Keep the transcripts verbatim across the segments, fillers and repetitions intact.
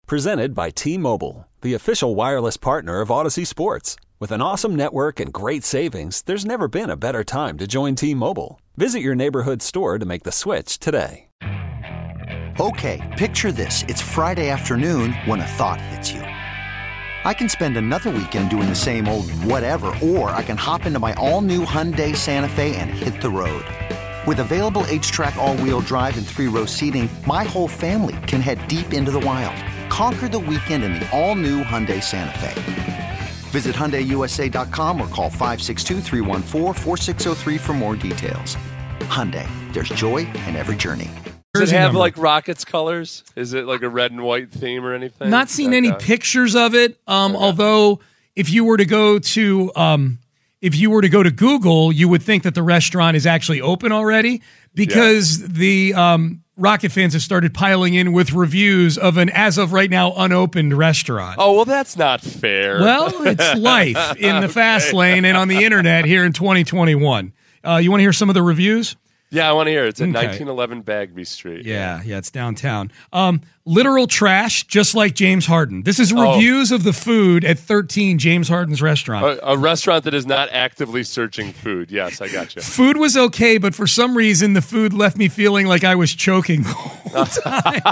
Presented by T-Mobile, the official wireless partner of Odyssey Sports. With an awesome network and great savings, there's never been a better time to join T-Mobile. Visit your neighborhood store to make the switch today. Okay, picture this. It's Friday afternoon when a thought hits you. I can spend another weekend doing the same old whatever, or I can hop into my all-new Hyundai Santa Fe and hit the road. With available H-Track all-wheel drive and three-row seating, my whole family can head deep into the wild. Conquer the weekend in the all-new Hyundai Santa Fe. Visit Hyundai U S A dot com or call five six two, three one four, four six zero three for more details. Hyundai, there's joy in every journey. Does it have like Rockets colors? Is it like a red and white theme or anything? Not seen That any guy? pictures of it. Um, Okay. Although, if you were to go to um, if you were to go to Google, you would think that the restaurant is actually open already because the um, Rocket fans have started piling in with reviews of an as of right now unopened restaurant. Oh, well, that's not fair. Well, it's life in the fast lane and on the internet here in twenty twenty-one. Uh, you want to hear some of the reviews? Yeah, I want to hear it. It's at Okay. nineteen eleven Bagby Street. Yeah, yeah, it's downtown. Um, literal trash, just like James Harden. This is Oh. reviews of the food at thirteen James Harden's restaurant. A, a restaurant that is not actively searching food. Yes, I got you. Food was okay, but for some reason, the food left me feeling like I was choking the whole time.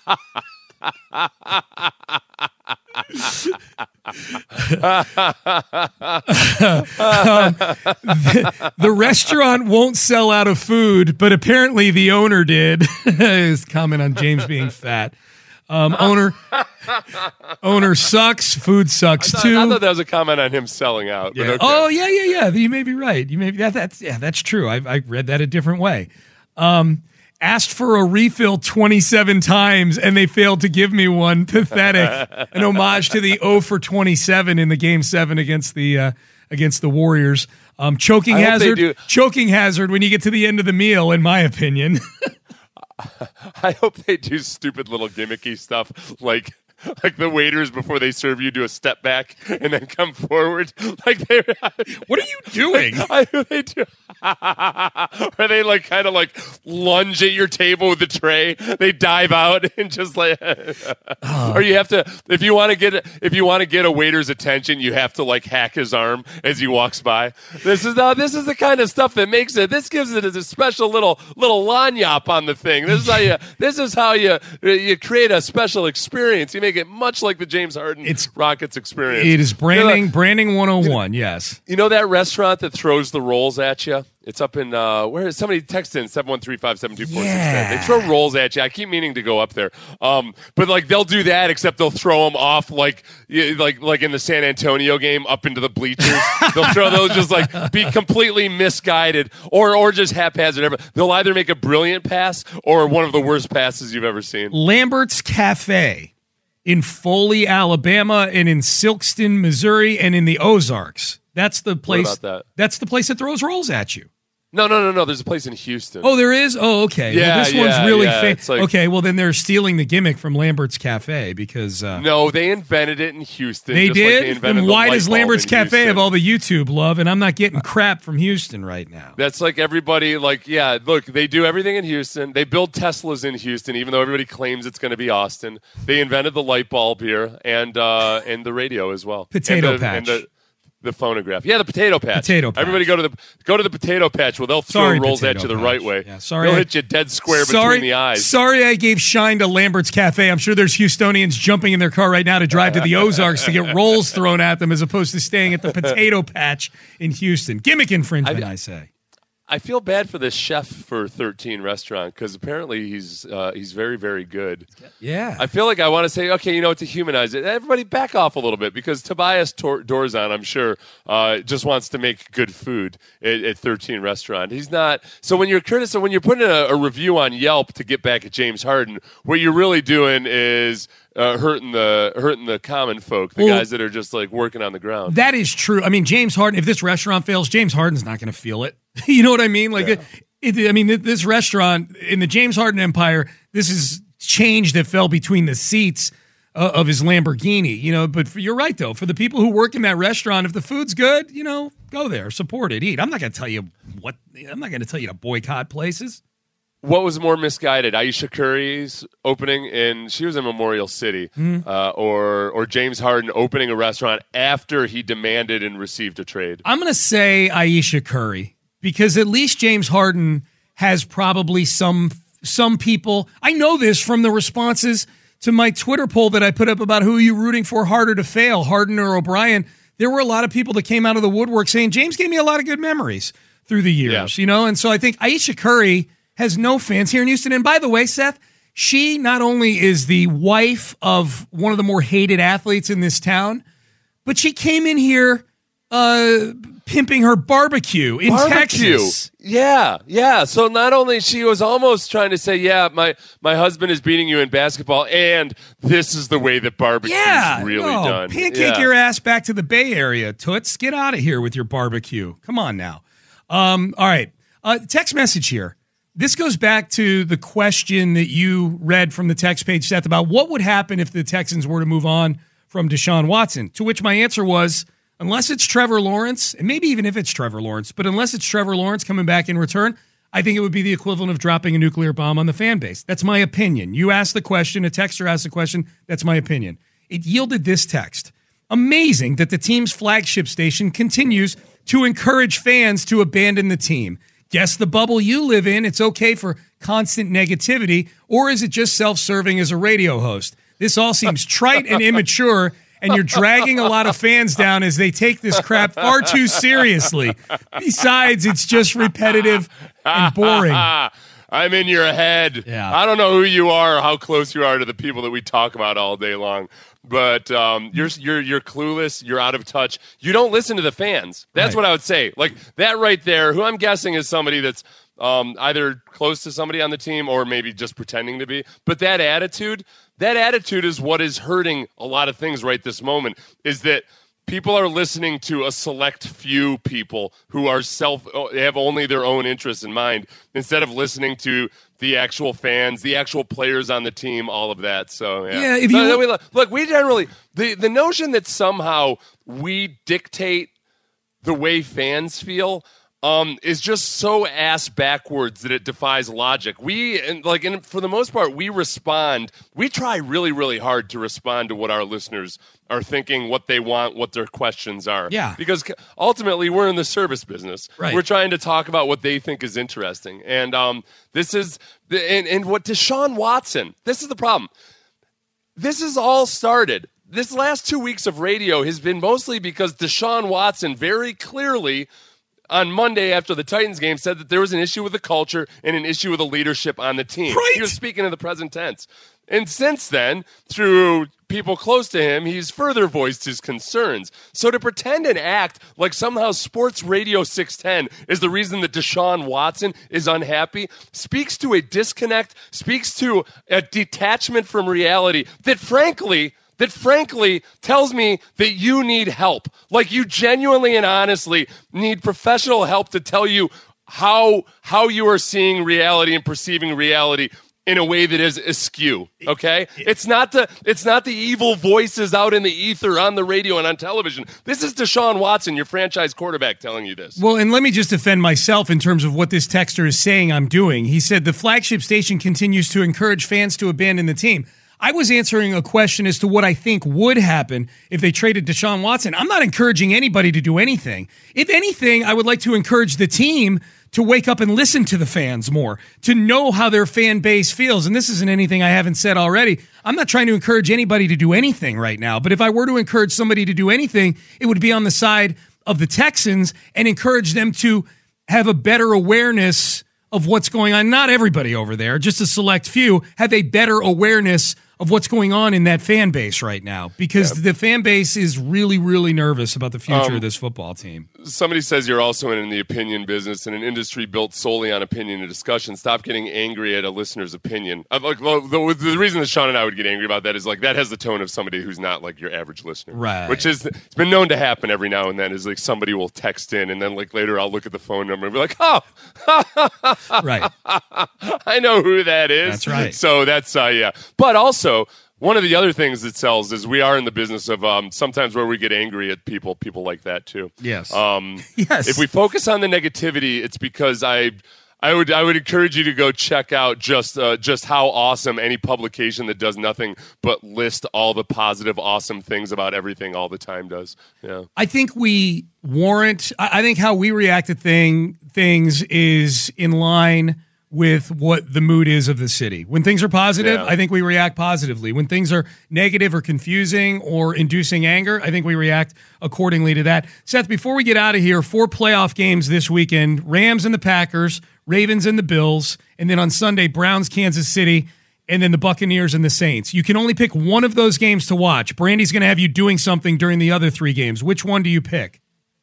um, the, the restaurant won't sell out of food, but apparently the owner did. His comment on James being fat. Um, owner, owner sucks. Food sucks I thought, too. I thought that was a comment on him selling out. But Yeah. okay. Oh yeah, yeah, yeah. You may be right. You may be that. That's yeah, that's true. I I read that a different way. Um, asked for a refill twenty-seven times and they failed to give me one. Pathetic. An homage to the zero for twenty-seven in the game seven against the uh, against the Warriors. Um, choking I hope they hazard. do- Choking hazard when you get to the end of the meal, in my opinion. I hope they do stupid little gimmicky stuff like like the waiters before they serve you do a step back and then come forward. Like they What are you doing? I, they do. Or they like kind of like lunge at your table with the tray. They dive out and just like Oh. or you have to if you want to get if you want to get a waiter's attention, you have to like hack his arm as he walks by. This is uh, this is the kind of stuff that makes it this gives it a special little little lanyap on the thing. This is how you this is how you you create a special experience. You make it much like the James Harden It's- Rockets experience. It is branding. You know, branding one oh one. Yes. you know that restaurant that throws the rolls at you? It's up in, uh, where is somebody text in seven one three, five seven two, four six nine. Yeah. They throw rolls at you. I keep meaning to go up there. Um, but like they'll do that, except they'll throw them off like, y- like, like in the San Antonio game up into the bleachers. They'll throw those just like be completely misguided or, or just haphazard. They'll either make a brilliant pass or one of the worst passes you've ever seen. Lambert's Cafe in Foley, Alabama, and in Silkston, Missouri, and in the Ozarks. That's the place. about that? That's the place that throws rolls at you. No, no, no, no. There's a place in Houston. Oh, there is. Oh, okay. Yeah, well, this yeah, one's really yeah. fa- It's like- okay. Well, then they're stealing the gimmick from Lambert's Cafe because uh, No, they invented it in Houston. they just did. Like they invented Then the why light does bulb Lambert's in Cafe Houston. have all the YouTube love, and I'm not getting crap from Houston right now? That's like everybody, like, yeah, look, they do everything in Houston. They build Teslas in Houston, even though everybody claims it's going to be Austin. They invented the light bulb here and uh, and the radio as well. Potato and the, patch. And the, the phonograph. Yeah, the potato patch. Potato patch. Everybody go to the go to the potato patch. Well, they'll throw Sorry, rolls at potato you the patch. right way. Yeah, sorry, They'll I- hit you dead square sorry, between the eyes. Sorry I gave shine to Lambert's Cafe. I'm sure there's Houstonians jumping in their car right now to drive to the Ozarks to get rolls thrown at them as opposed to staying at the potato patch in Houston. Gimmick infringement, I, say. I feel bad for this chef for thirteen restaurant because apparently he's uh, he's very, very good. Yeah. I feel like I want to say, okay, you know, to humanize it, everybody back off a little bit because Tobias Tor- Dorzan, I'm sure, uh, just wants to make good food at, at thirteen Restaurant. He's not. So when you're criticizing, when you're putting a, a review on Yelp to get back at James Harden, what you're really doing is uh, hurting the hurting the common folk, the Well, guys that are just like working on the ground. That is true. I mean, James Harden, if this restaurant fails, James Harden's not going to feel it. You know what I mean? Like, Yeah. it, it, I mean, this restaurant in the James Harden empire, this is change that fell between the seats uh, of his Lamborghini, you know, but for, you're right, though. For the people who work in that restaurant, if the food's good, you know, go there, support it, eat. I'm not going to tell you what, I'm not going to tell you to boycott places. what was more misguided? Ayesha Curry's opening in, she was in Memorial City, mm-hmm. uh, or or James Harden opening a restaurant after he demanded and received a trade? I'm going to say Ayesha Curry, because at least James Harden has probably some some people. I know this from the responses to my Twitter poll that I put up about who are you rooting for harder to fail, Harden or O'Brien. There were a lot of people that came out of the woodwork saying James gave me a lot of good memories through the years, yeah. you know? And so I think Ayesha Curry has no fans here in Houston. And by the way, Seth, she not only is the wife of one of the more hated athletes in this town, but she came in here uh, pimping her barbecue in barbecue. Texas. Yeah, yeah. So not only she was almost trying to say, yeah, my, my husband is beating you in basketball, and this is the way that barbecue is yeah, really no, done. Pancake yeah. your ass back to the Bay Area, Toots. Get out of here with your barbecue. Come on now. Um, all right. Uh, text message here. This goes back to the question that you read from the text page, Seth, about what would happen if the Texans were to move on from Deshaun Watson, to which my answer was, unless it's Trevor Lawrence, and maybe even if it's Trevor Lawrence, but unless it's Trevor Lawrence coming back in return, I think it would be the equivalent of dropping a nuclear bomb on the fan base. That's my opinion. You asked the question, a texter asked the question, that's my opinion. It yielded this text. Amazing that the team's flagship station continues to encourage fans to abandon the team. Guess the bubble you live in, it's okay for constant negativity, or is it just self-serving as a radio host? This all seems trite and immature, and you're dragging a lot of fans down as they take this crap far too seriously. Besides, it's just repetitive and boring. I'm in your head. Yeah. I don't know who you are or how close you are to the people that we talk about all day long. But um, you're you're you're clueless. You're out of touch. You don't listen to the fans. That's right. what I would say. Like that right there. Who I'm guessing is somebody that's um, either close to somebody on the team or maybe just pretending to be. But that attitude, that attitude is what is hurting a lot of things right this moment. Is that people are listening to a select few people who are self have only their own interests in mind instead of listening to the actual fans, the actual players on the team, all of that. So yeah, yeah if you so, look, look, we generally the the notion that somehow we dictate the way fans feel um, is just so ass backwards that it defies logic. We and like, and for the most part, we respond. We try really, really hard to respond to what our listeners are thinking, what they want, what their questions are. Yeah. Because ultimately, we're in the service business. Right. We're trying to talk about what they think is interesting. And um, this is, the, and, and what Deshaun Watson, this is the problem. This is all started. This last two weeks of radio has been mostly because Deshaun Watson very clearly on Monday after the Titans game said that there was an issue with the culture and an issue with the leadership on the team. Right. He was speaking in the present tense. And since then, through people close to him, he's further voiced his concerns. So to pretend and act like somehow Sports Radio six ten is the reason that Deshaun Watson is unhappy speaks to a disconnect, speaks to a detachment from reality that frankly... that frankly tells me that you need help. Like you genuinely and honestly need professional help to tell you how how you are seeing reality and perceiving reality in a way that is askew, okay? It's not the it's not the evil voices out in the ether on the radio and on television. This is Deshaun Watson, your franchise quarterback, telling you this. Well, and let me just defend myself in terms of what this texter is saying I'm doing. He said the flagship station continues to encourage fans to abandon the team. I was answering a question as to what I think would happen if they traded Deshaun Watson. I'm not encouraging anybody to do anything. If anything, I would like to encourage the team to wake up and listen to the fans more, to know how their fan base feels. And this isn't anything I haven't said already. I'm not trying to encourage anybody to do anything right now. But if I were to encourage somebody to do anything, it would be on the side of the Texans and encourage them to have a better awareness of what's going on. Not everybody over there, just a select few, have a better awareness of what's going on in that fan base right now, because yeah. the fan base is really, really nervous about the future um, of this football team. Somebody says you're also in the opinion business, in an industry built solely on opinion and discussion. Stop getting angry at a listener's opinion. I'm like, well, the, the reason that Sean and I would get angry about that is like that has the tone of somebody who's not like your average listener, right? Which is it's been known to happen every now and then. Is like somebody will text in, and then like later I'll look at the phone number and be like, oh, right, I know who that is. That's right. So that's uh, yeah, but also. One of the other things that sells is we are in the business of um, sometimes where we get angry at people, people like that too. Yes. Um, yes. If we focus on the negativity, it's because I I would I would encourage you to go check out just uh, just how awesome any publication that does nothing but list all the positive, awesome things about everything all the time does. Yeah, I think we warrant. I I think how we react to thing things is in line with what the mood is of the city. When things are positive, Yeah. I think we react positively. When things are negative or confusing or inducing anger, I think we react accordingly to that. Seth, before we get out of here, four playoff games this weekend: Rams and the Packers, Ravens and the Bills, and then on Sunday, Browns, Kansas City, and then the Buccaneers and the Saints. You can only pick one of those games to watch. Brandy's going to have you doing something during the other three games. Which one do you pick?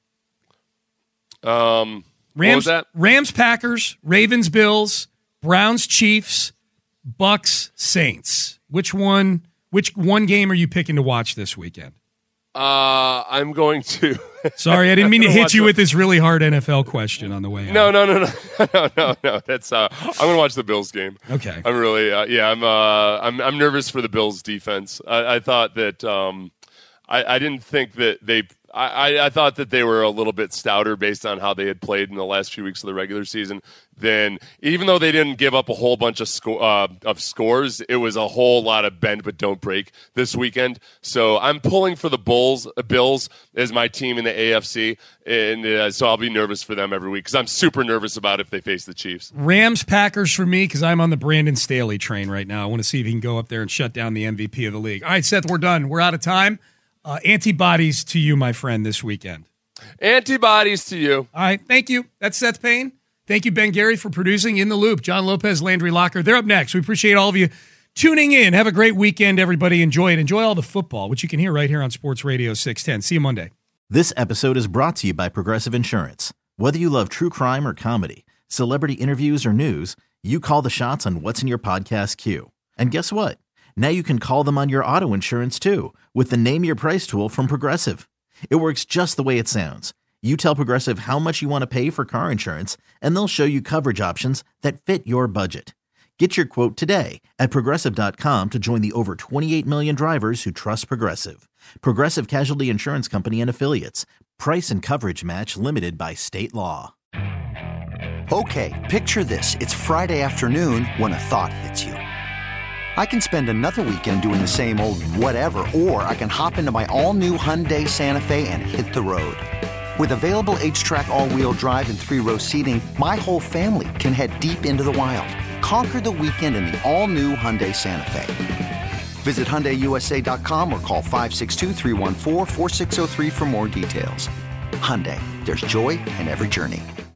Um, Rams, what was that? Rams, Packers, Ravens, Bills, Browns, Chiefs, Bucks, Saints. Which one? Which one game are you picking to watch this weekend? Uh, I'm going to. Sorry, I didn't mean to hit watch you the- with this really hard N F L question on the way out. No, no, no, no, no, no, no. That's. Uh, I'm going to watch the Bills game. Okay. I'm really. Uh, yeah, I'm. Uh, I'm. I'm nervous for the Bills defense. I, I thought that. Um, I, I didn't think that they. I, I thought that they were a little bit stouter based on how they had played in the last few weeks of the regular season. Then, even though they didn't give up a whole bunch of sco- uh, of scores, it was a whole lot of bend but don't break this weekend. So I'm pulling for the Bulls, uh, Bills as my team in the A F C, and uh, so I'll be nervous for them every week because I'm super nervous about if they face the Chiefs. Rams, Packers for me because I'm on the Brandon Staley train right now. I want to see if he can go up there and shut down the M V P of the league. All right, Seth, we're done. We're out of time. Uh, antibodies to you, my friend, this weekend. Antibodies to you. All right, thank you. That's Seth Payne. Thank you, Ben Gary, for producing In the Loop. John Lopez, Landry Locker. They're up next. We appreciate all of you tuning in. Have a great weekend, everybody. Enjoy it. Enjoy all the football, which you can hear right here on Sports Radio six ten. See you Monday. This episode is brought to you by Progressive Insurance. Whether you love true crime or comedy, celebrity interviews or news, you call the shots on what's in your podcast queue. And guess what? Now you can call them on your auto insurance too with the Name Your Price tool from Progressive. It works just the way it sounds. You tell Progressive how much you want to pay for car insurance, and they'll show you coverage options that fit your budget. Get your quote today at Progressive dot com to join the over twenty-eight million drivers who trust Progressive. Progressive Casualty Insurance Company and Affiliates. Price and coverage match limited by state law. Okay, picture this. It's Friday afternoon when a thought hits you. I can spend another weekend doing the same old whatever, or I can hop into my all-new Hyundai Santa Fe and hit the road. With available H-Track all-wheel drive and three-row seating, my whole family can head deep into the wild. Conquer the weekend in the all-new Hyundai Santa Fe. Visit Hyundai U S A dot com or call five six two, three one four, four six zero three for more details. Hyundai, there's joy in every journey.